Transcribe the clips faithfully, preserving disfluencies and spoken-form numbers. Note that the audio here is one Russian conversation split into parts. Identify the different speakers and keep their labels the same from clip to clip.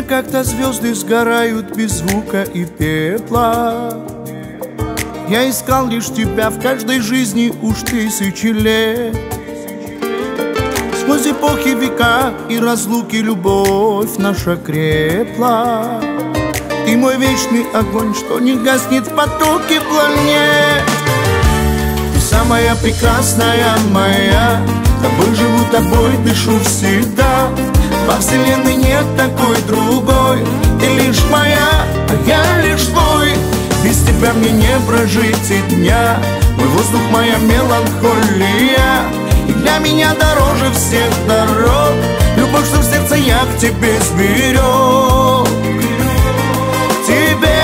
Speaker 1: как-то звезды сгорают без звука и пепла. Я искал лишь тебя в каждой жизни уж тысячи лет. Сквозь эпохи, века и разлуки любовь наша крепла. Ты мой вечный огонь, что не гаснет в потоке планет. Ты самая прекрасная моя, тобой живу, тобой дышу всегда. Во вселенной нет такой другой. Ты лишь моя, а я лишь твой. Без тебя мне не прожить и дня. Мой воздух, моя меланхолия. И для меня дороже всех дорог любовь, что в сердце я к тебе сберег. К тебе.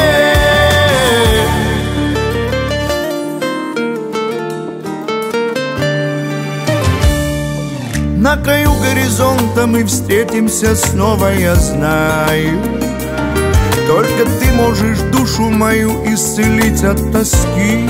Speaker 1: На краю горизонта мы встретимся снова, я знаю. Только ты можешь душу мою исцелить от тоски.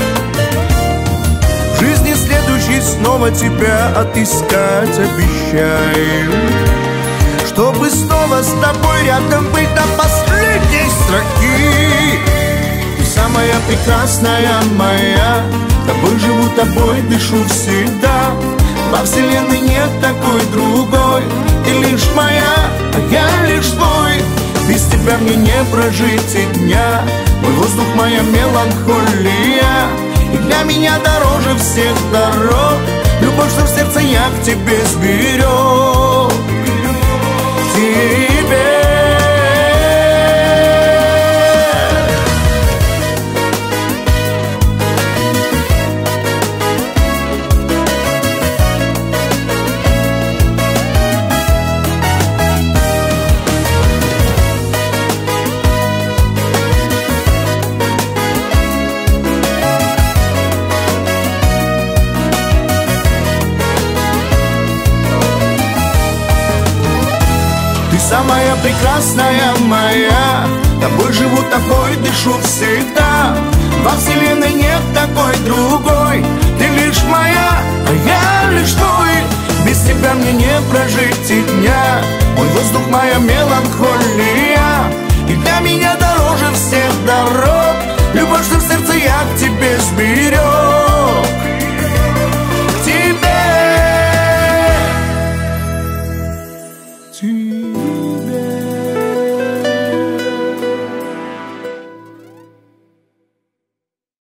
Speaker 1: В жизни следующей снова тебя отыскать обещаю, чтобы снова с тобой рядом быть до последней строки. Ты самая прекрасная моя, тобой живу, тобой дышу всегда. Во вселенной нет такой другой. Ты лишь моя, а я лишь твой. Без тебя мне не прожить и дня. Мой воздух, моя меланхолия. И для меня дороже всех дорог любовь, что в сердце я к тебе сберег. К тебе. Самая прекрасная моя, тобой живу, тобой дышу всегда. Во вселенной нет такой другой. Ты лишь моя, а я лишь твой. Без тебя мне не прожить и дня. Мой воздух, моя меланхолия. И для меня дороже всех дорог любовь, что в сердце я к тебе сберег. К тебе. К тебе.